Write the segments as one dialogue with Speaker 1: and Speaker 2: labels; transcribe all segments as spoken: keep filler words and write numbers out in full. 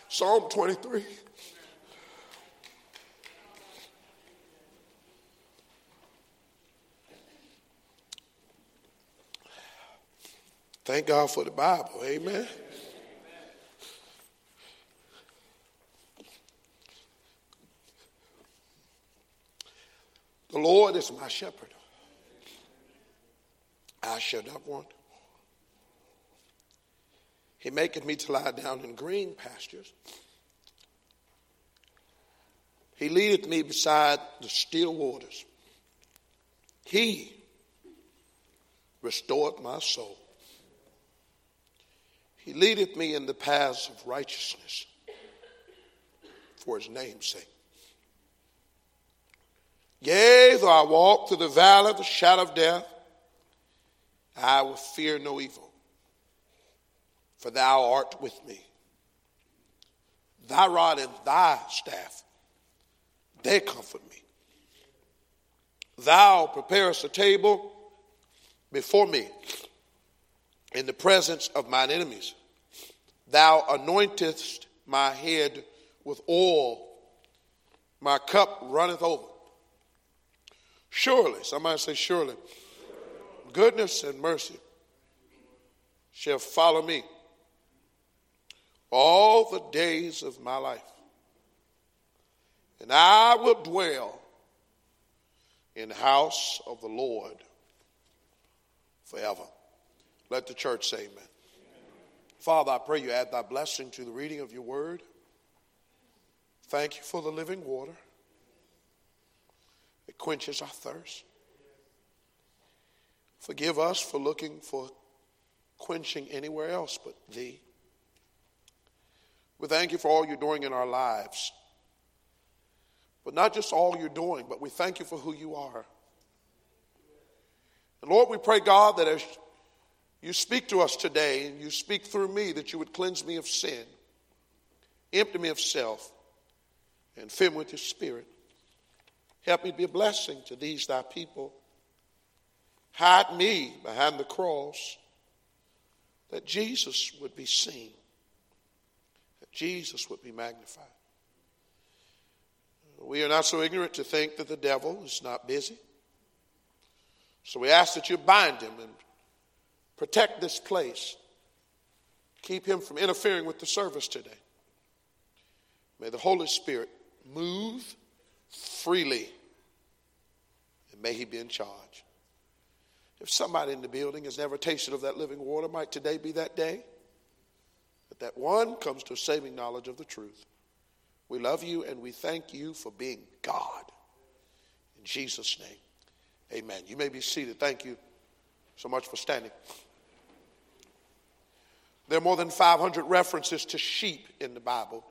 Speaker 1: Psalm twenty-three. Thank God for the Bible. Amen. The Lord is my shepherd. I shall not want. He maketh me to lie down in green pastures. He leadeth me beside the still waters. He restoreth my soul. He leadeth me in the paths of righteousness for his name's sake. Yea, though I walk through the valley of the shadow of death, I will fear no evil, for thou art with me. Thy rod and thy staff, they comfort me. Thou preparest a table before me in the presence of mine enemies. Thou anointest my head with oil. My cup runneth over. Surely, somebody say surely, goodness and mercy shall follow me all the days of my life. And I will dwell in the house of the Lord forever. Let the church say amen. Amen. Father, I pray you add thy blessing to the reading of your word. Thank you for the living water. It quenches our thirst. Forgive us for looking for quenching anywhere else but thee. We thank you for all you're doing in our lives. But not just all you're doing, but we thank you for who you are. And Lord, we pray, God, that as you speak to us today and you speak through me, that you would cleanse me of sin, empty me of self, and fill me with your spirit. Help me to be a blessing to these thy people. Hide me behind the cross, that Jesus would be seen, that Jesus would be magnified. We are not so ignorant to think that the devil is not busy. So we ask that you bind him and protect this place. Keep him from interfering with the service today. May the Holy Spirit move freely, and may he be in charge. If somebody in the building has never tasted of that living water, might today be that day that that one comes to a saving knowledge of the truth. We love you and we thank you for being God. In Jesus' name, amen. You may be seated. Thank you so much for standing. There are more than five hundred references to sheep in the Bible.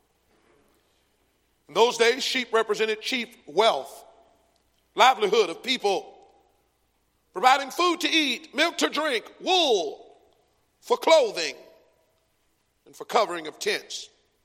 Speaker 1: In those days, sheep represented chief wealth, livelihood of people, providing food to eat, milk to drink, wool for clothing, and for covering of tents.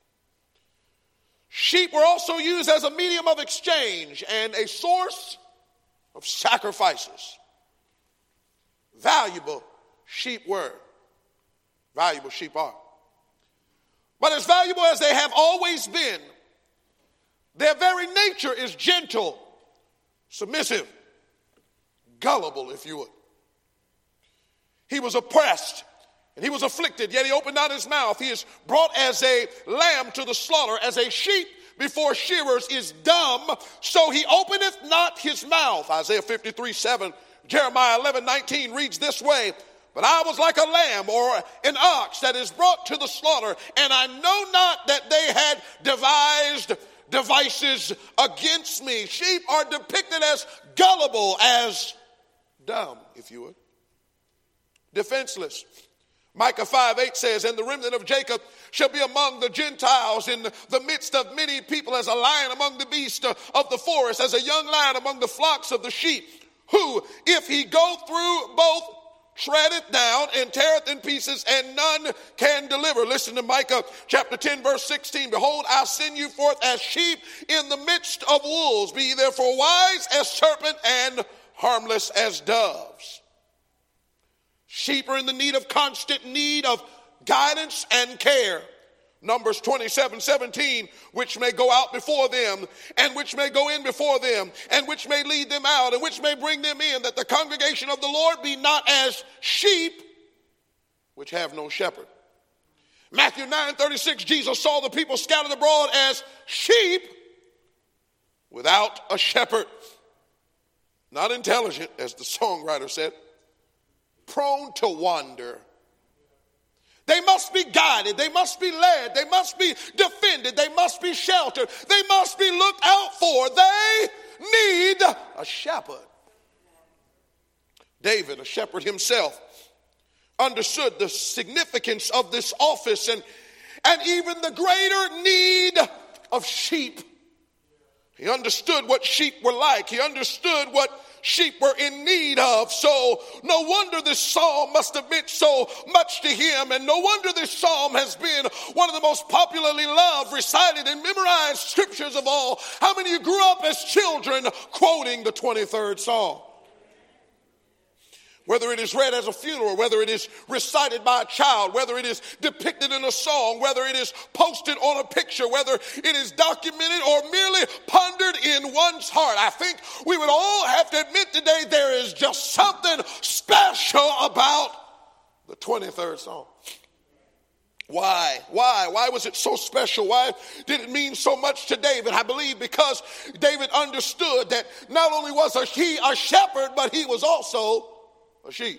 Speaker 1: Sheep were also used as a medium of exchange and a source of sacrifices. Valuable sheep were. Valuable sheep are. But as valuable as they have always been, their very nature is gentle, submissive, gullible, if you would. He was oppressed and he was afflicted, yet he opened not his mouth. He is brought as a lamb to the slaughter, as a sheep before shearers is dumb, so he openeth not his mouth. Isaiah fifty-three seven, Jeremiah eleven nineteen reads this way, but I was like a lamb or an ox that is brought to the slaughter, and I know not that they had devised devices against me. Sheep are depicted as gullible, as dumb, if you would. Defenseless. Micah five eight says, and the remnant of Jacob shall be among the Gentiles in the midst of many people, as a lion among the beasts of the forest, as a young lion among the flocks of the sheep, who, if he go through both, treadeth down and teareth in pieces, and none can deliver. Listen to Micah chapter ten, verse sixteen. Behold, I send you forth as sheep in the midst of wolves. Be ye therefore wise as serpent and harmless as doves. Sheep are in the need of constant need of guidance and care. Numbers twenty-seven seventeen, which may go out before them, and which may go in before them, and which may lead them out, and which may bring them in, that the congregation of the Lord be not as sheep which have no shepherd. Matthew nine thirty-six, Jesus saw the people scattered abroad as sheep without a shepherd. Not intelligent, as the songwriter said, prone to wander. They must be guided. They must be led. They must be defended. They must be sheltered. They must be looked out for. They need a shepherd. David, a shepherd himself, understood the significance of this office and, and even the greater need of sheep. He understood what sheep were like. He understood what sheep were in need of. So no wonder this psalm must have meant so much to him. And no wonder this psalm has been one of the most popularly loved, recited, and memorized scriptures of all. How many of you grew up as children quoting the twenty-third Psalm? Whether it is read as a funeral, whether it is recited by a child, whether it is depicted in a song, whether it is posted on a picture, whether it is documented or merely pondered in one's heart, I think we would all have to admit today there is just something special about the twenty-third Psalm. Why? Why? Why was it so special? Why did it mean so much to David? I believe because David understood that not only was he a shepherd, but he was also a sheep.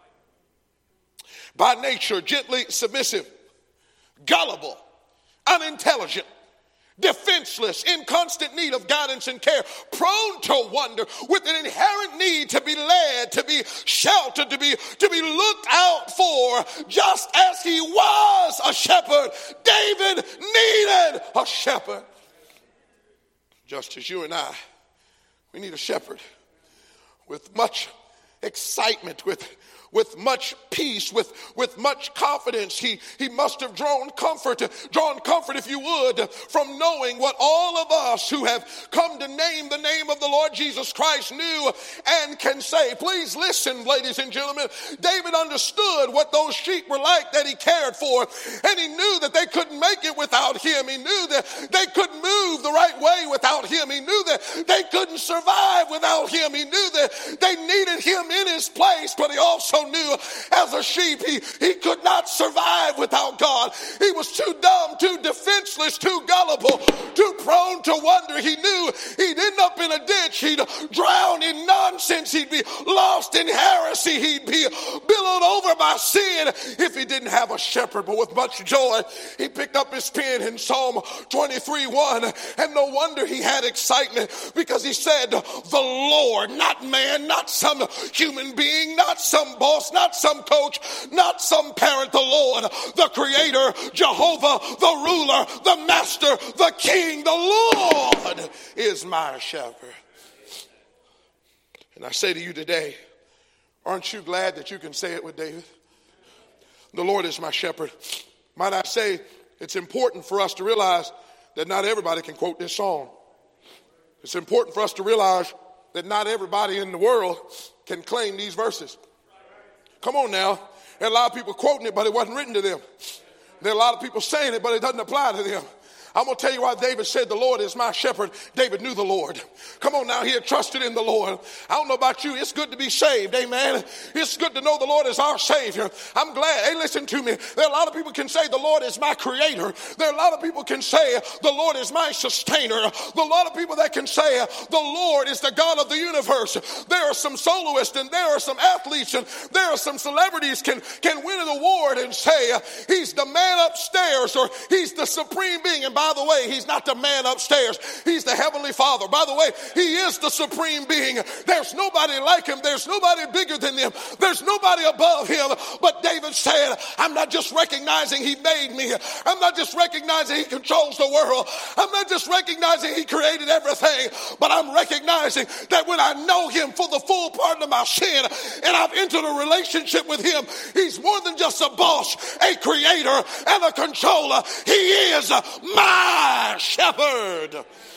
Speaker 1: By nature, gently submissive, gullible, unintelligent, defenseless, in constant need of guidance and care, prone to wander, with an inherent need to be led, to be sheltered, to be, to be looked out for, just as he was a shepherd. David needed a shepherd. Just as you and I, we need a shepherd with much excitement, with with much peace, with, with much confidence. He, he must have drawn comfort, drawn comfort, if you would, from knowing what all of us who have come to name the name of the Lord Jesus Christ knew and can say. Please listen, ladies and gentlemen. David understood what those sheep were like that he cared for, and he knew that they couldn't make it without him. He knew that they couldn't move the right way without him. He knew that they couldn't survive without him. He knew that they needed him in his place, but he also knew as a sheep he, he could not survive without God. He was too dumb, too defenseless, too gullible, too prone to wonder. He knew he'd end up in a ditch. He'd drown in nonsense. He'd be lost in heresy. He'd be billowed over by sin if he didn't have a shepherd. But with much joy, he picked up his pen in Psalm twenty-three one, and no wonder he had excitement, because he said, the Lord, not man, not some human being, not some boss, not some coach, not some parent, the Lord, the creator, Jehovah, the ruler, the master, the king, the Lord is my shepherd. And I say to you today, aren't you glad that you can say it with David? The Lord is my shepherd. Might I say, it's important for us to realize that not everybody can quote this song. It's important for us to realize that not everybody in the world can claim these verses. Come on now. There are a lot of people quoting it, but it wasn't written to them. There are a lot of people saying it, but it doesn't apply to them. I'm going to tell you why David said the Lord is my shepherd. David knew the Lord. Come on now, he had trusted in the Lord. I don't know about you. It's good to be saved. Amen. It's good to know the Lord is our Savior. I'm glad. Hey, listen to me. There are a lot of people can say the Lord is my creator. There are a lot of people can say the Lord is my sustainer. There are a lot of people that can say the Lord is the God of the universe. There are some soloists and there are some athletes and there are some celebrities can, can win an award and say he's the man upstairs or he's the supreme being. And by the way, he's not the man upstairs. He's the heavenly Father. By the way, he is the supreme being. There's nobody like him. There's nobody bigger than him. There's nobody above him. But David said, I'm not just recognizing he made me. I'm not just recognizing he controls the world. I'm not just recognizing he created everything, but I'm recognizing that when I know him for the full pardon of my sin and I've entered a relationship with him, he's more than just a boss, a creator, and a controller. He is my My shepherd.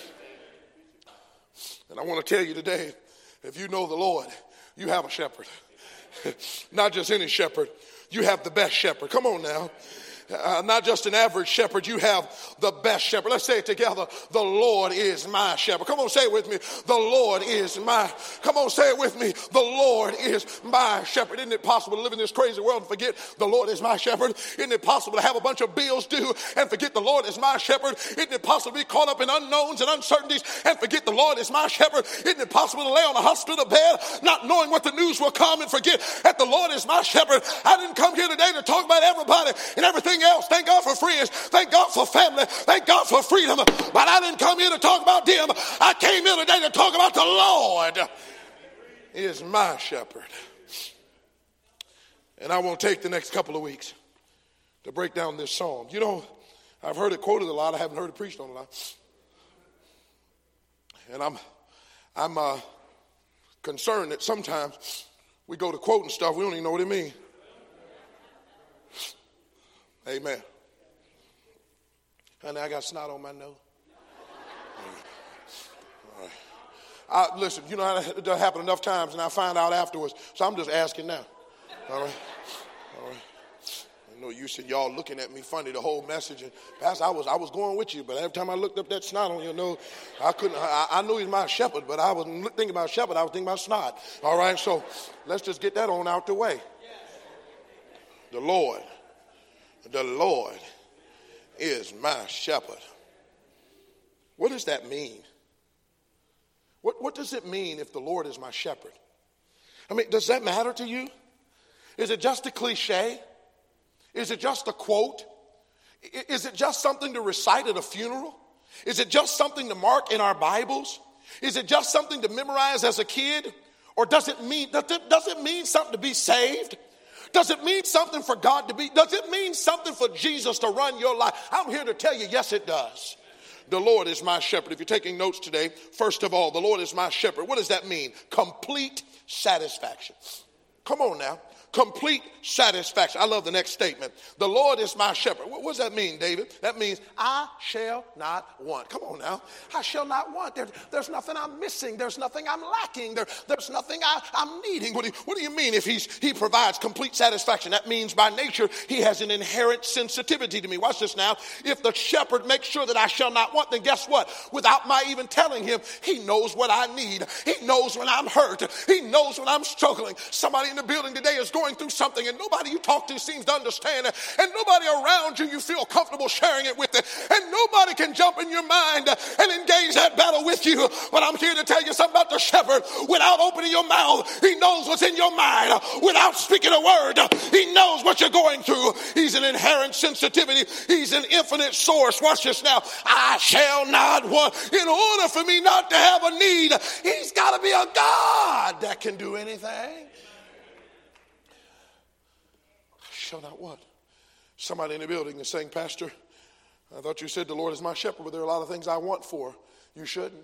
Speaker 1: And I want to tell you today, if you know the Lord, you have a shepherd. Not just any shepherd. You have the best shepherd. Come on now. Uh, not just an average shepherd, you have the best shepherd. Let's say it together. The Lord is my shepherd. Come on, say it with me. The Lord is my, come on, say it with me. The Lord is my shepherd. Isn't it possible to live in this crazy world and forget the Lord is my shepherd? Isn't it possible to have a bunch of bills due and forget the Lord is my shepherd? Isn't it possible to be caught up in unknowns and uncertainties and forget the Lord is my shepherd? Isn't it possible to lay on a hospital bed not knowing what the news will come and forget that the Lord is my shepherd? I didn't come here today to talk about everybody and everything else. Thank God for friends. Thank God for family. Thank God for freedom. But I didn't come here to talk about them. I came here today to talk about the Lord is my shepherd. And I won't take the next couple of weeks to break down this psalm. You know, I've heard it quoted a lot. I haven't heard it preached on a lot. And I'm, I'm uh, concerned that sometimes we go to quoting stuff, we don't even know what it means. Amen. Honey, I got snot on my nose. All right. I, listen, you know, it does happen enough times, and I find out afterwards. So I'm just asking now. All right. All right. I know you said y'all looking at me funny the whole message, and Pastor, I was I was going with you, but every time I looked up that snot on your nose, I couldn't. I, I knew he's my shepherd, but I wasn't thinking about shepherd. I was thinking about snot. All right. So let's just get that on out the way. The Lord. The Lord is my shepherd. What does that mean? What, what does it mean if the Lord is my shepherd? I mean, does that matter to you? Is it just a cliche? Is it just a quote? Is it just something to recite at a funeral? Is it just something to mark in our Bibles? Is it just something to memorize as a kid? Or does it mean, does it, does it mean something to be saved? Does it mean something for God to be? Does it mean something for Jesus to run your life? I'm here to tell you, yes, it does. The Lord is my shepherd. If you're taking notes today, first of all, the Lord is my shepherd. What does that mean? Complete satisfaction. Come on now. Complete satisfaction. I love the next statement. The Lord is my shepherd. What does that mean, David? That means I shall not want. Come on now. I shall not want. There, there's nothing I'm missing. There's nothing I'm lacking. There, there's nothing I, I'm needing. What do, you, what do you mean if he's, he provides complete satisfaction? That means by nature he has an inherent sensitivity to me. Watch this now. If the shepherd makes sure that I shall not want, then guess what? Without my even telling him, he knows what I need. He knows when I'm hurt. He knows when I'm struggling. Somebody in the building today is going going through something and nobody you talk to seems to understand it, and nobody around you you feel comfortable sharing it with it, and nobody can jump in your mind and engage that battle with you. But I'm here to tell you something about the shepherd. Without opening your mouth, he knows what's in your mind. Without speaking a word, he knows what you're going through. He's an inherent sensitivity. He's an infinite source. Watch this now. I shall not want. In order for me not to have a need, he's got to be a God that can do anything. Shall not what? Somebody in the building is saying, Pastor, I thought you said the Lord is my shepherd, but there are a lot of things I want for. You shouldn't.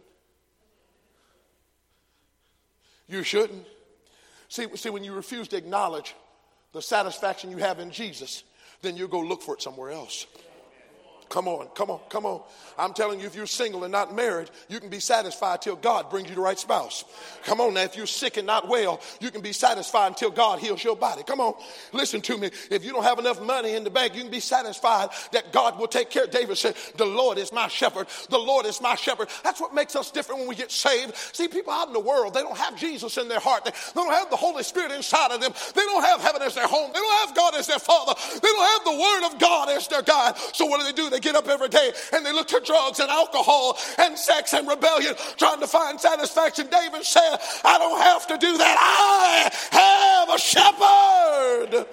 Speaker 1: You shouldn't. See, see, when you refuse to acknowledge the satisfaction you have in Jesus, then you'll go look for it somewhere else. Come on, come on, come on. I'm telling you, if you're single and not married, you can be satisfied till God brings you the right spouse. Come on now, if you're sick and not well, you can be satisfied until God heals your body. Come on, listen to me. If you don't have enough money in the bank, you can be satisfied that God will take care. David said, the Lord is my shepherd. The Lord is my shepherd. That's what makes us different when we get saved. See, people out in the world, they don't have Jesus in their heart. They don't have the Holy Spirit inside of them. They don't have heaven as their home. They don't have God as their father. They don't have the word of God as their God. So what do they do? They get up every day and they look to drugs and alcohol and sex and rebellion, trying to find satisfaction. David said, I don't have to do that. I have a shepherd.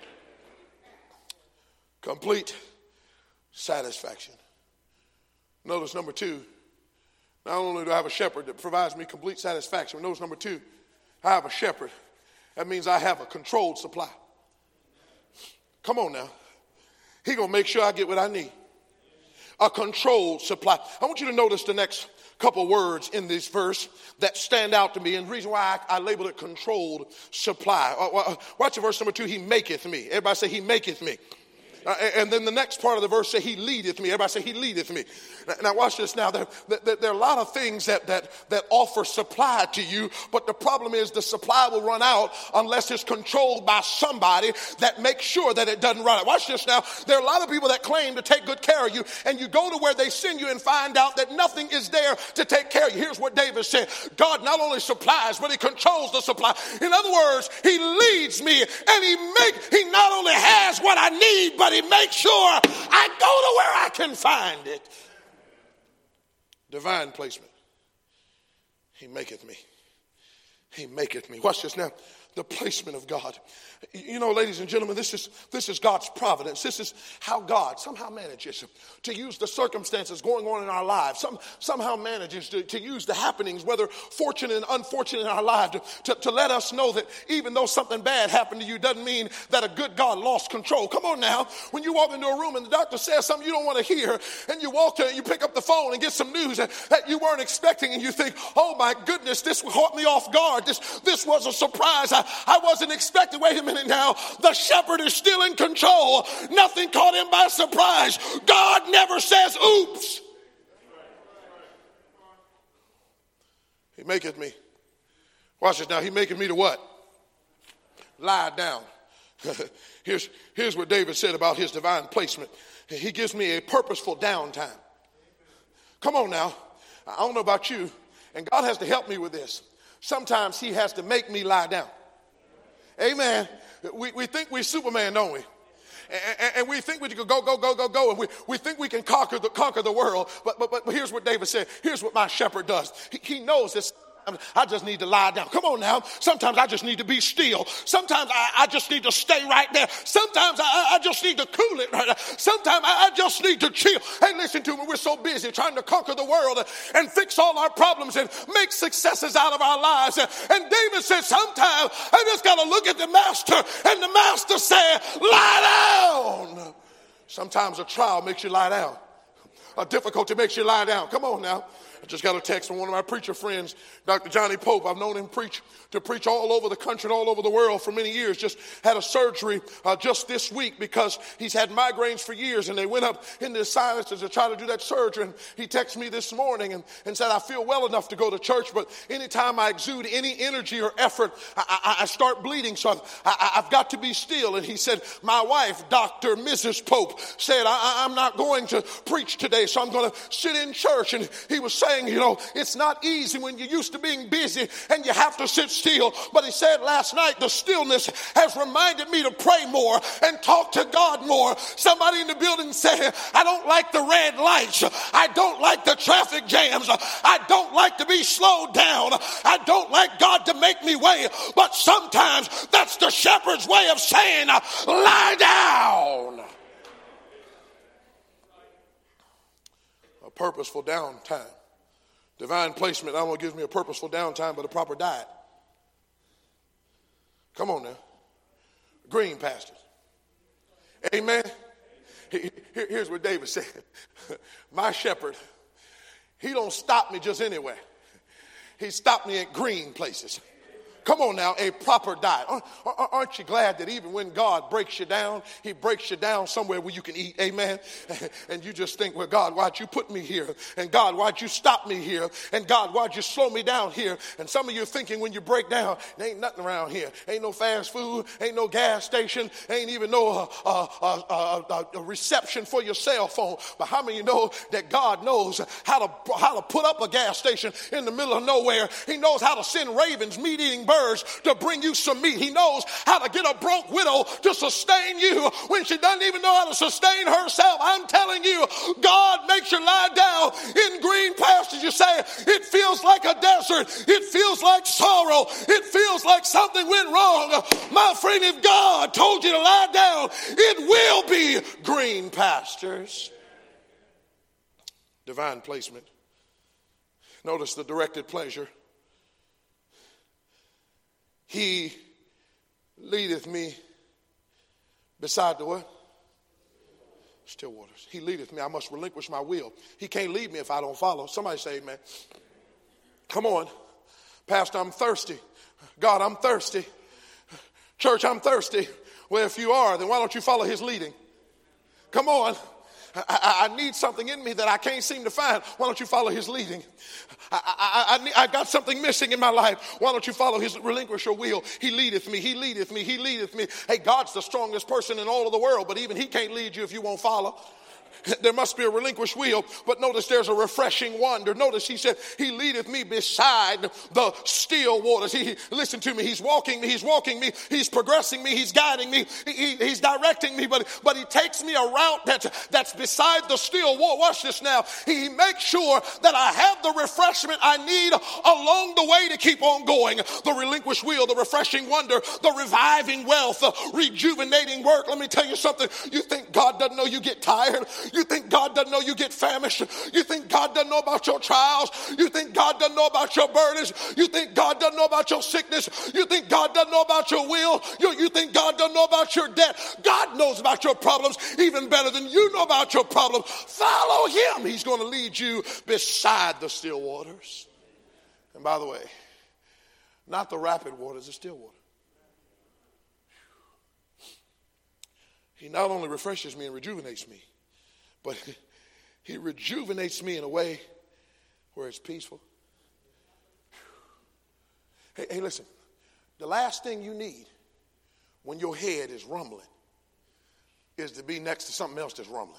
Speaker 1: Complete satisfaction. Notice number two. Not only do I have a shepherd that provides me complete satisfaction, but notice number two, I have a shepherd. That means I have a controlled supply. Come on now. He's going to make sure I get what I need. A controlled supply. I want you to notice the next couple words in this verse that stand out to me, and the reason why I, I labeled it controlled supply. Uh, watch verse number two. He maketh me. Everybody say, he maketh me. Uh, and then the next part of the verse say, he leadeth me. Everybody say, he leadeth me. Now, now watch this now. There, there, there are a lot of things that, that, that offer supply to you, but the problem is the supply will run out unless it's controlled by somebody that makes sure that it doesn't run out. Watch this now. There are a lot of people that claim to take good care of you, and you go to where they send you and find out that nothing is there to take care of you. Here's what David said. God not only supplies, but he controls the supply. In other words, he leads me, and he make, he not only has what I need, but he makes sure I go to where I can find it. Divine placement. He maketh me. He maketh me. Watch this now. The placement of God. You know, ladies and gentlemen, this is this is God's providence. This is how God somehow manages to use the circumstances going on in our lives. Some, somehow manages to, to use the happenings, whether fortunate and unfortunate in our lives, to, to, to let us know that even though something bad happened to you doesn't mean that a good God lost control. Come on now. When you walk into a room and the doctor says something you don't want to hear, and you walk to it, you pick up the phone and get some news that, that you weren't expecting, and you think, oh my goodness, this caught me off guard. This, this was a surprise. I, I wasn't expecting. Wait a minute now. The shepherd is still in control. Nothing caught him by surprise. God never says oops. He maketh me. Watch this now. He maketh me to what? Lie down. here's, here's what David said about his divine placement. He gives me a purposeful downtime. Come on now. I don't know about you, and God has to help me with this. Sometimes he has to make me lie down. Amen. We, we think we're Superman, don't we? And, and we think we can go, go, go, go, go. And we, we think we can conquer the, conquer the world. But, but, but here's what David said. Here's what my shepherd does. He, he knows this. I just need to lie down. Come on now. Sometimes I just need to be still. Sometimes I, I just need to stay right there. Sometimes I, I just need to cool it right there. Sometimes I, I just need to chill. Hey, listen to me. We're so busy trying to conquer the world and fix all our problems and make successes out of our lives. And David said, sometimes I just got to look at the master, and the master said, lie down. Sometimes a trial makes you lie down. A difficulty makes you lie down. Come on now. I just got a text from one of my preacher friends, Doctor Johnny Pope. I've known him preach to preach all over the country and all over the world for many years. Just had a surgery uh, just this week because he's had migraines for years, and they went up into the sinuses to try to do that surgery. And he texted me this morning and, and said, I feel well enough to go to church, but anytime I exude any energy or effort, I, I, I start bleeding, so I've, I, I've got to be still. And he said, my wife, Doctor Missus Pope, said, I, I'm not going to preach today, so I'm going to sit in church. And he was saying, you know, it's not easy when you're used to being busy and you have to sit still. But he said last night, the stillness has reminded me to pray more and talk to God more. Somebody in the building said, I don't like the red lights. I don't like the traffic jams. I don't like to be slowed down. I don't like God to make me wait. But sometimes that's the shepherd's way of saying, lie down. A purposeful downtime. Divine placement not only gives me a purposeful downtime, but a proper diet. Come on now. Green pastures. Amen. Here's what David said. My shepherd, he don't stop me just anywhere. He stopped me at green places. Come on now, a proper diet. Aren't you glad that even when God breaks you down, he breaks you down somewhere where you can eat, amen? And you just think, well, God, why'd you put me here? And God, why'd you stop me here? And God, why'd you slow me down here? And some of you are thinking when you break down, there ain't nothing around here. Ain't no fast food, ain't no gas station, ain't even no uh, uh, uh, uh, uh, reception for your cell phone. But how many of you know that God knows how to, how to put up a gas station in the middle of nowhere? He knows how to send ravens, meat-eating birds, to bring you some meat. He knows how to get a broke widow to sustain you when she doesn't even know how to sustain herself. I'm telling you, God makes you lie down in green pastures. You say, it feels like a desert. It feels like sorrow. It feels like something went wrong. My friend, if God told you to lie down, it will be green pastures. Divine placement. Notice the directed pleasure. He leadeth me beside the what? Still waters. He leadeth me. I must relinquish my will. He can't lead me if I don't follow. Somebody say amen. Come on. Pastor, I'm thirsty. God, I'm thirsty. Church, I'm thirsty. Well, if you are, then why don't you follow his leading? Come on. I, I, I need something in me that I can't seem to find. Why don't you follow his leading? I, I, I, need, I got something missing in my life. Why don't you follow his relinquish your will? He leadeth me. He leadeth me. He leadeth me. Hey, God's the strongest person in all of the world, but even he can't lead you if you won't follow. There must be a relinquished will, but notice there's a refreshing wonder. Notice he said, he leadeth me beside the still waters. He, listen to me, he's walking me, he's walking me, he's progressing me, he's guiding me, he, he's directing me, but, but he takes me a route that's, that's beside the still water. Watch this now. He makes sure that I have the refreshment I need along the way to keep on going. The relinquished will, the refreshing wonder, the reviving wealth, the rejuvenating work. Let me tell you something. You think God doesn't know you get tired? You think God doesn't know you get famished? You think God doesn't know about your trials? You think God doesn't know about your burdens? You think God doesn't know about your sickness? You think God doesn't know about your will? You, you think God doesn't know about your debt? God knows about your problems even better than you know about your problems. Follow him. He's going to lead you beside the still waters. And by the way, not the rapid waters, the still water. He not only refreshes me and rejuvenates me, but he rejuvenates me in a way where it's peaceful. Hey, hey, listen. The last thing you need when your head is rumbling is to be next to something else that's rumbling.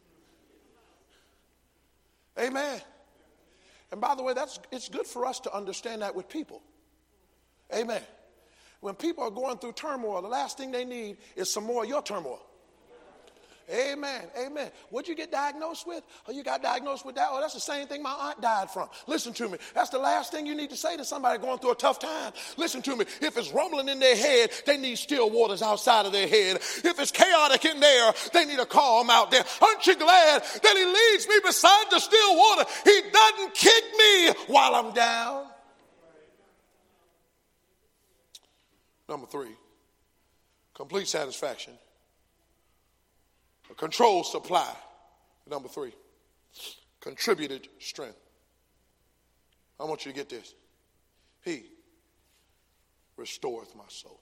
Speaker 1: Amen. And by the way, that's it's good for us to understand that with people. Amen. When people are going through turmoil, the last thing they need is some more of your turmoil. Amen. Amen. What'd you get diagnosed with? Oh, you got diagnosed with that? Oh, that's the same thing my aunt died from. Listen to me. That's the last thing you need to say to somebody going through a tough time. Listen to me. If it's rumbling in their head, they need still waters outside of their head. If it's chaotic in there, they need a calm out there. Aren't you glad that he leads me beside the still water? He doesn't kick me while I'm down. Number three, complete satisfaction. A controlled supply. Number three, contributed strength. I want you to get this. He restoreth my soul.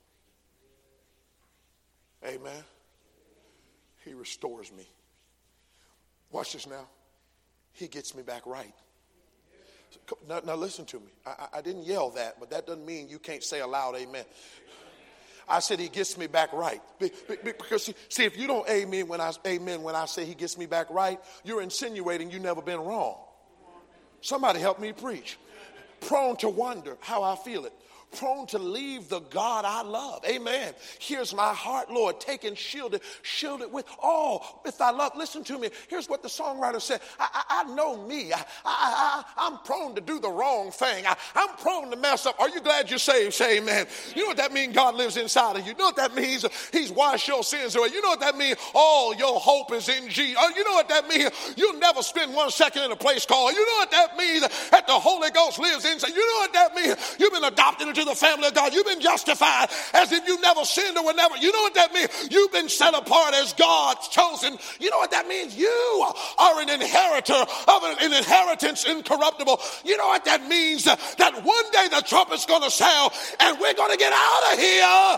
Speaker 1: Amen. He restores me. Watch this now. He gets me back right. Now, now listen to me. I, I didn't yell that, but that doesn't mean you can't say aloud amen. I said he gets me back right. Because see, if you don't amen when I amen when I say he gets me back right, you're insinuating you've never been wrong. Somebody help me preach. Prone to wonder how I feel it. Prone to leave the God I love. Amen. Here's my heart, Lord. Take and shield it. Shield it with all. If I love, listen to me. Here's what the songwriter said. I, I, I know me. I, I, I, I'm prone to do the wrong thing. I, I'm prone to mess up. Are you glad you're saved? Say amen. You know what that means? God lives inside of you. You know what that means? He's washed your sins away. You know what that means? All your hope is in Jesus. Oh, you know what that means? You'll never spend one second in a place called. You know what that means? That the Holy Ghost lives inside. You know what that means? You've been adopted into the family of God. You've been justified as if you never sinned or were never. You know what that means? You've been set apart as God's chosen. You know what that means? You are an inheritor of an, an inheritance incorruptible. You know what that means? That one day the trumpet's going to sound and we're going to get out of here.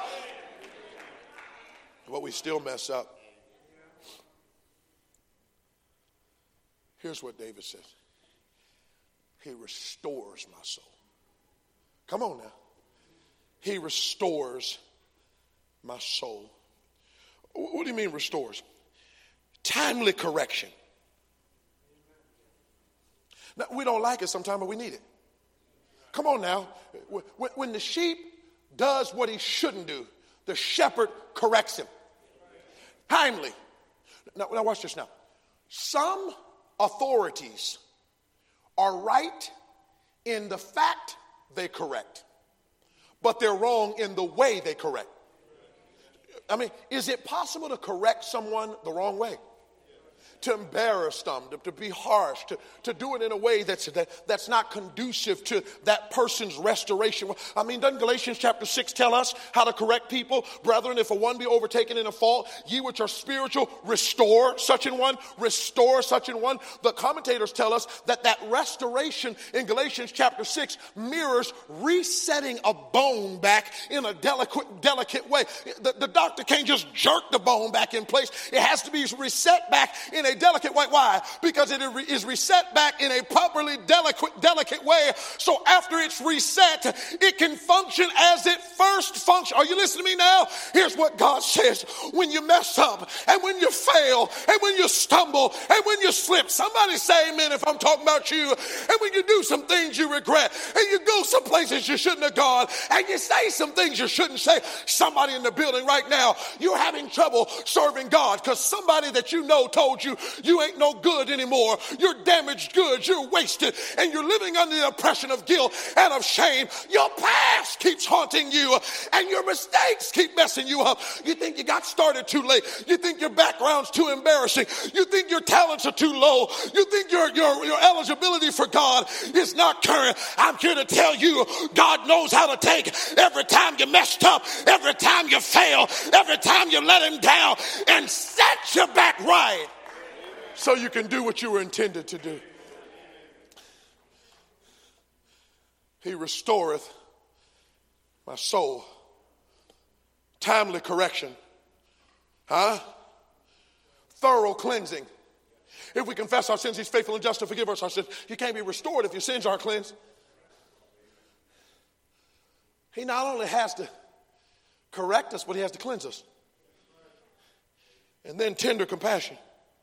Speaker 1: But we still mess up. Here's what David says. He restores my soul. Come on now. He restores my soul. What do you mean restores? Timely correction. Now, we don't like it sometimes, but we need it. Come on now. When the sheep does what he shouldn't do, the shepherd corrects him. Timely. Now, now watch this now. Some authorities are right in the fact they correct, but they're wrong in the way they correct. I mean, is it possible to correct someone the wrong way? to embarrass them, to, to be harsh, to, to do it in a way that's, that, that's not conducive to that person's restoration. I mean, doesn't Galatians chapter six tell us how to correct people? Brethren, if a one be overtaken in a fault, ye which are spiritual, restore such an one, restore such an one. The commentators tell us that that restoration in Galatians chapter six mirrors resetting a bone back in a delicate, delicate way. The, the doctor can't just jerk the bone back in place. It has to be reset back in a delicate way. Why? Because it is reset back in a properly delicate, delicate way. So after it's reset, it can function as it first functioned. Are you listening to me now? Here's what God says. When you mess up and when you fail and when you stumble and when you slip, somebody say amen if I'm talking about you. And when you do some things you regret and you go some places you shouldn't have gone and you say some things you shouldn't say. Somebody in the building right now, you're having trouble serving God because somebody that you know told you you ain't no good anymore. You're damaged goods. You're wasted and you're living under the oppression of guilt and of shame. Your past keeps haunting you and your mistakes keep messing you up. You think you got started too late. You think your background's too embarrassing. You think your talents are too low. You think your, your, your eligibility for God is not current. I'm here to tell you, God knows how to take every time you messed up, every time you fail, every time you let him down and set you back right so you can do what you were intended to do. He restoreth my soul. Timely correction. Huh? Thorough cleansing. If we confess our sins, he's faithful and just to forgive us our sins. You can't be restored if your sins aren't cleansed. He not only has to correct us, but he has to cleanse us. And then tender compassion.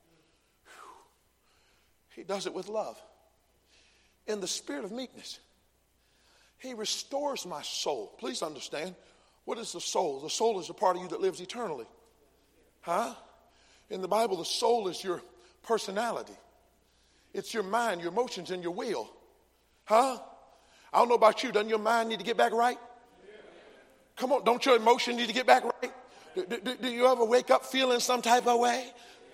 Speaker 1: He does it with love. In the spirit of meekness. He restores my soul. Please understand, what is the soul? The soul is a part of you that lives eternally. Huh? In the Bible, the soul is your personality. It's your mind, your emotions, and your will. Huh? I don't know about you. Doesn't your mind need to get back right? Come on, don't your emotion need to get back right? Do, do, do you ever wake up feeling some type of way?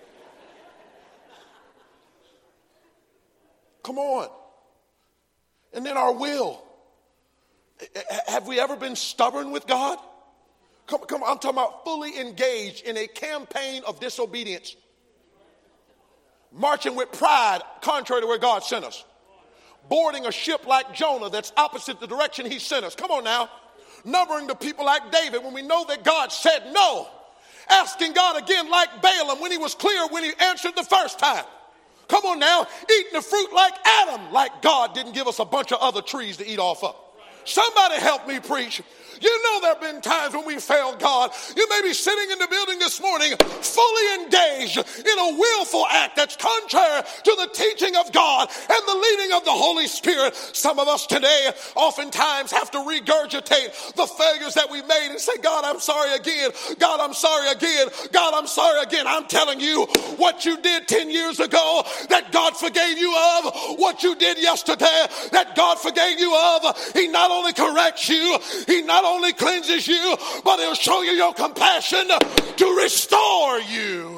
Speaker 1: Come on. And then our will. Have we ever been stubborn with God? Come, come on, I'm talking about fully engaged in a campaign of disobedience. Marching with pride, contrary to where God sent us. Boarding a ship like Jonah that's opposite the direction he sent us. Come on now. Numbering the people like David when we know that God said no. Asking God again like Balaam when he was clear when he answered the first time. Come on now. Eating the fruit like Adam, like God didn't give us a bunch of other trees to eat off of. Somebody help me preach. You know there have been times when we failed God. You may be sitting in the building this morning fully engaged in a willful act that's contrary to the teaching of God and the leading of the Holy Spirit. Some of us today oftentimes have to regurgitate the failures that we made and say, God, I'm sorry again. God, I'm sorry again. God, I'm sorry again. I'm telling you what you did ten years ago that God forgave you of, what you did yesterday that God forgave you of. He not only corrects you, he not only cleanses you, but he'll show you your compassion to restore you.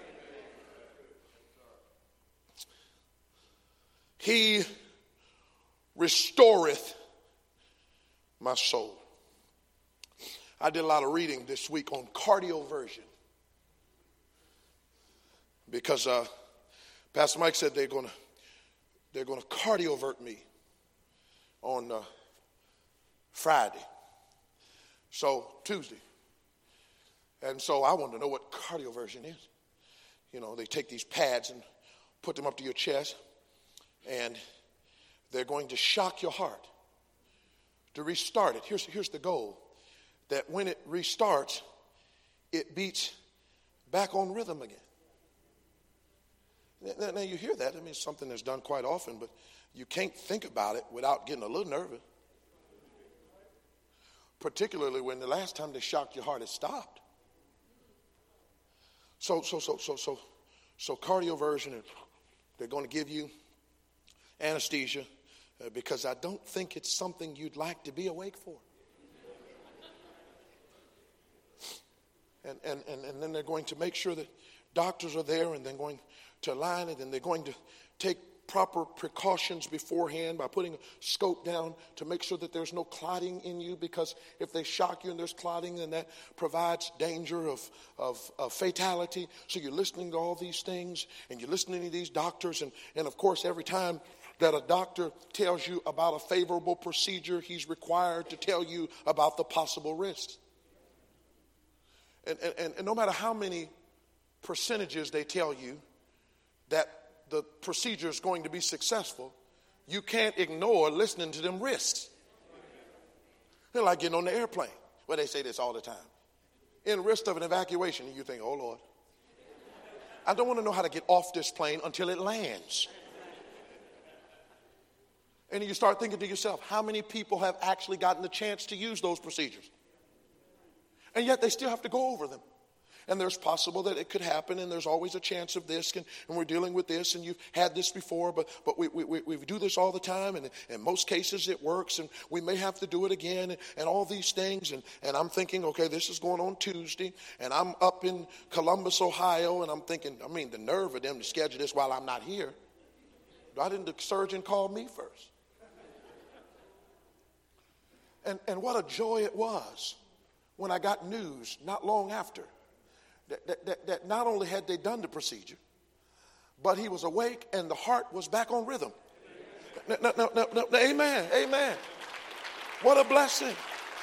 Speaker 1: He restoreth my soul. I did a lot of reading this week on cardioversion because uh, Pastor Mike said they're going to they're going to cardiovert me on uh, Friday. So Tuesday. And so I want to know what cardioversion is. You know, they take these pads and put them up to your chest and they're going to shock your heart to restart it. Here's, here's the goal, that when it restarts, it beats back on rhythm again. Now, now you hear that. I mean, it's something that's done quite often, but you can't think about it without getting a little nervous. Particularly when the last time they shocked your heart, it stopped. So, so, so, so, so, so cardioversion, they're going to give you anesthesia uh, because I don't think it's something you'd like to be awake for. And, and, and, and then they're going to make sure that doctors are there and they're going to line it, and they're going to take proper precautions beforehand by putting a scope down to make sure that there's no clotting in you, because if they shock you and there's clotting, then that provides danger of, of, of fatality. So you're listening to all these things, and you're listening to these doctors, and, and of course every time that a doctor tells you about a favorable procedure, he's required to tell you about the possible risks. And, and, and no matter how many percentages they tell you that the procedure is going to be successful, you can't ignore listening to them risks. They're like getting on the airplane. Well, they say this all the time. In risk of an evacuation, you think, oh, Lord, I don't want to know how to get off this plane until it lands. And you start thinking to yourself, how many people have actually gotten the chance to use those procedures? And yet they still have to go over them. And there's possible that it could happen, and there's always a chance of this, and, and we're dealing with this, and you've had this before, but but we we, we do this all the time, and in most cases it works, and we may have to do it again, and, and all these things. And, and I'm thinking, okay, this is going on Tuesday, and I'm up in Columbus, Ohio, and I'm thinking, I mean, the nerve of them to schedule this while I'm not here. Why didn't the surgeon call me first? And and what a joy it was when I got news not long after That, that, that, that not only had they done the procedure, but he was awake and the heart was back on rhythm. No, no, no, no, no, amen, amen. What a blessing.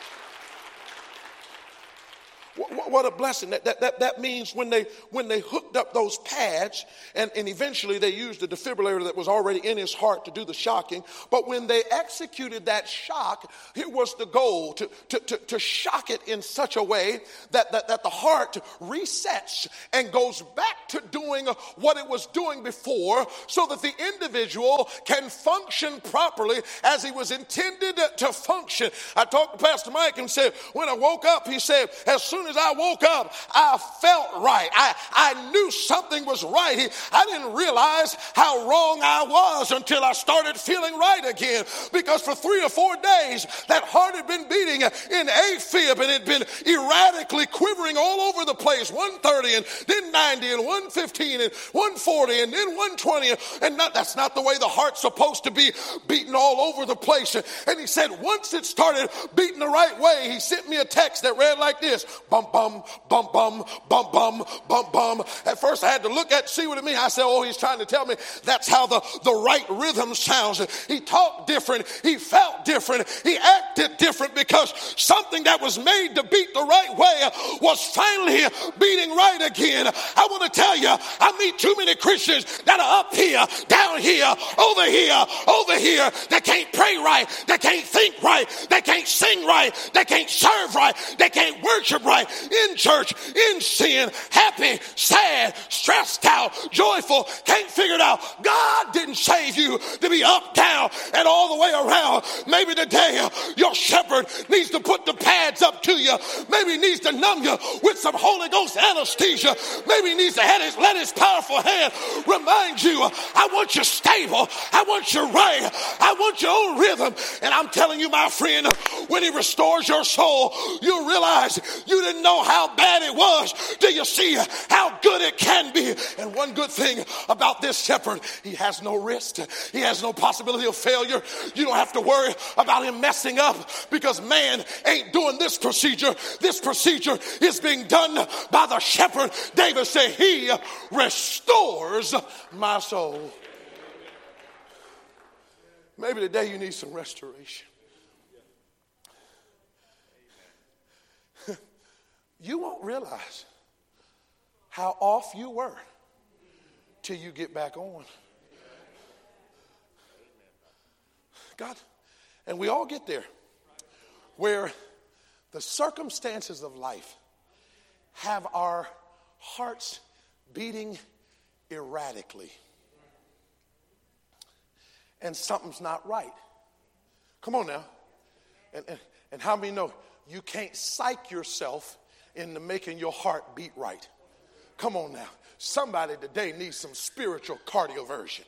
Speaker 1: What, what a blessing. That, that, that, that means when they when they hooked up those pads, and, and eventually they used the defibrillator that was already in his heart to do the shocking, but when they executed that shock, here was the goal, to, to, to, to shock it in such a way that, that, that the heart resets and goes back to doing what it was doing before, so that the individual can function properly as he was intended to function. I talked to Pastor Mike and said, when I woke up, he said, as soon as I woke up, I felt right. I, I knew something was right. He, I didn't realize how wrong I was until I started feeling right again, because for three or four days, that heart had been beating in AFib, and it had been erratically quivering all over the place, one thirty and then ninety and one fifteen and one forty and then one twenty, and not, that's not the way the heart's supposed to be, beating all over the place. And he said once it started beating the right way, he sent me a text that read like this: bum, bum, bum, bum, bum, bum, bum, bum. At first I had to look at, see what it means. I said, oh, he's trying to tell me that's how the, the right rhythm sounds. He talked different. He felt different. He acted different, because something that was made to beat the right way was finally beating right again. I want to tell you, I meet too many Christians that are up here, down here, over here, over here, that can't pray right, that can't think right, that can't sing right, that can't serve right, that can't worship right, in church, in sin, happy, sad, stressed out, joyful, can't figure it out. God didn't save you to be up, down, and all the way around. Maybe today your shepherd needs to put the pads up to you. Maybe he needs to numb you with some Holy Ghost anesthesia. Maybe he needs to have his, let his powerful hand remind you, I want you stable. I want you right. I want your own rhythm. And I'm telling you, my friend, when he restores your soul, you'll realize you didn't know how bad it was till you see how good it can be. And one good thing about this shepherd, he has no risk. He has no possibility of failure. You don't have to worry about him messing up, because man ain't doing this procedure. This procedure is being done by the shepherd. David said, he restores my soul. Maybe today you need some restoration. You won't realize how off you were till you get back on. God, and we all get there, where the circumstances of life have our hearts beating erratically, and something's not right. Come on now. And, and, and how many know you can't psych yourself into making your heart beat right? Come on now. Somebody today needs some spiritual cardioversion.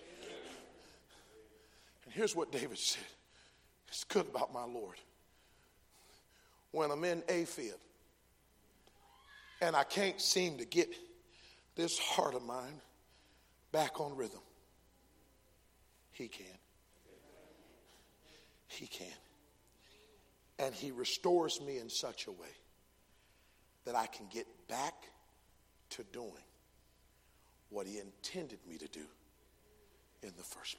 Speaker 1: And here's what David said. It's good about my Lord. When I'm in AFib and I can't seem to get this heart of mine back on rhythm, he can. He can. And he restores me in such a way that I can get back to doing what he intended me to do in the first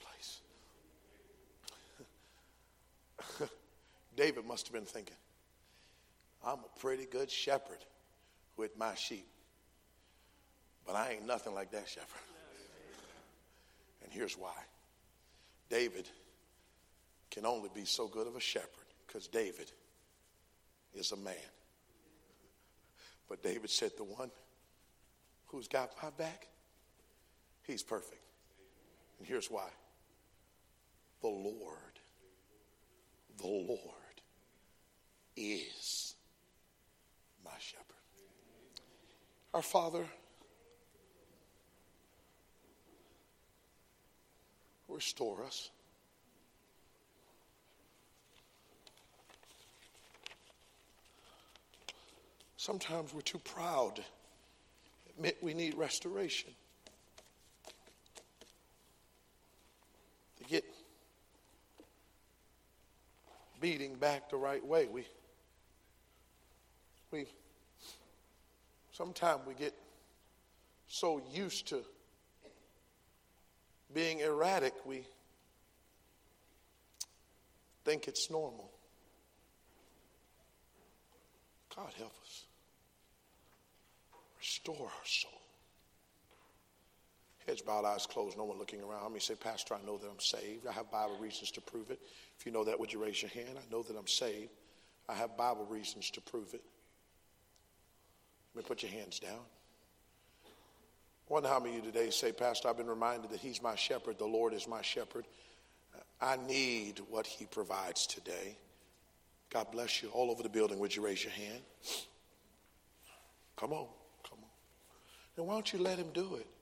Speaker 1: place. David must have been thinking, I'm a pretty good shepherd with my sheep, but I ain't nothing like that shepherd. And here's why. David can only be so good of a shepherd because David is a man. But David said, the one who's got my back, he's perfect. And here's why. The Lord, the Lord is my shepherd. Our Father, restore us. Sometimes we're too proud to admit we need restoration. To get beating back the right way. We, we, sometimes we get so used to being erratic, we think it's normal. God help us. Restore our soul. Heads bowed, eyes closed, no one looking around. Let me say, Pastor, I know that I'm saved. I have Bible reasons to prove it. If you know that, would you raise your hand? I know that I'm saved. I have Bible reasons to prove it. Let me put your hands down. I wonder how many of you today say, Pastor, I've been reminded that he's my shepherd. The Lord is my shepherd. I need what he provides today. God bless you. All over the building, would you raise your hand? Come on. Come on. Then why don't you let him do it?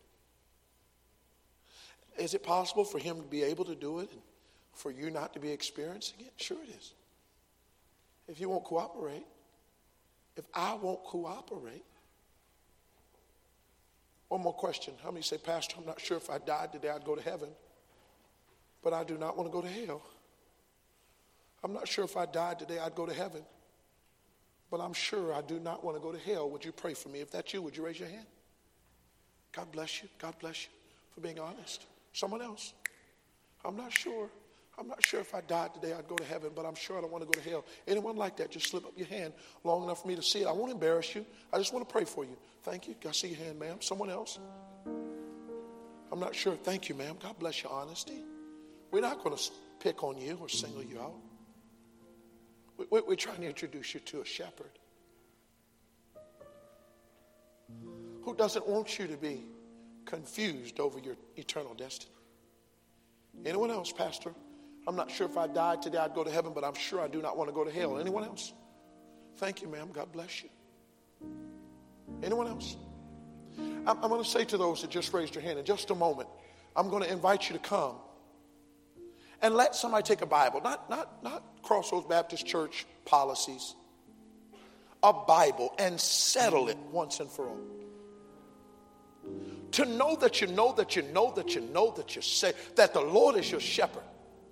Speaker 1: Is it possible for him to be able to do it and for you not to be experiencing it? Sure it is. If you won't cooperate, if I won't cooperate. One more question. How many say, Pastor, I'm not sure if I died today I'd go to heaven, but I do not want to go to hell. I'm not sure if I died today I'd go to heaven, but I'm sure I do not want to go to hell. Would you pray for me? If that's you, would you raise your hand? God bless you. God bless you for being honest. Someone else. I'm not sure. I'm not sure if I died today I'd go to heaven, but I'm sure I don't want to go to hell. Anyone like that? Just slip up your hand long enough for me to see it. I won't embarrass you. I just want to pray for you. Thank you. I see your hand, ma'am. Someone else? I'm not sure. Thank you, ma'am. God bless your honesty. We're not going to pick on you or single you out. We're trying to introduce you to a shepherd who doesn't want you to be confused over your eternal destiny. Anyone else, Pastor? I'm not sure if I died today I'd go to heaven, but I'm sure I do not want to go to hell. Anyone else? Thank you, ma'am. God bless you. Anyone else? I'm, I'm going to say to those that just raised your hand, in just a moment, I'm going to invite you to come and let somebody take a Bible, not, not, not Crossroads Baptist Church policies, a Bible, and settle it once and for all. To know that you know that you know that you know that you say that the Lord is your shepherd.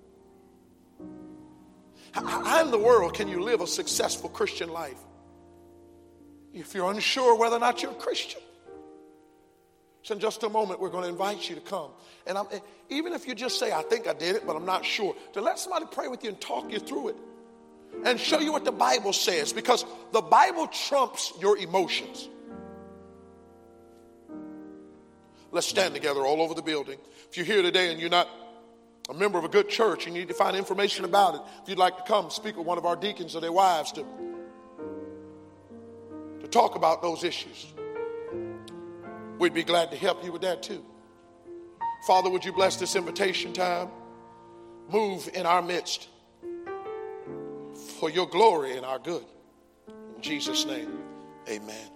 Speaker 1: How in the world can you live a successful Christian life if you're unsure whether or not you're a Christian? So in just a moment, we're going to invite you to come. And I'm, even if you just say, I think I did it, but I'm not sure, to let somebody pray with you and talk you through it and show you what the Bible says, because the Bible trumps your emotions. Let's stand together all over the building. If you're here today and you're not a member of a good church and you need to find information about it, if you'd like to come speak with one of our deacons or their wives to, to talk about those issues, we'd be glad to help you with that too. Father, would you bless this invitation time? Move in our midst for your glory and our good. In Jesus' name, amen.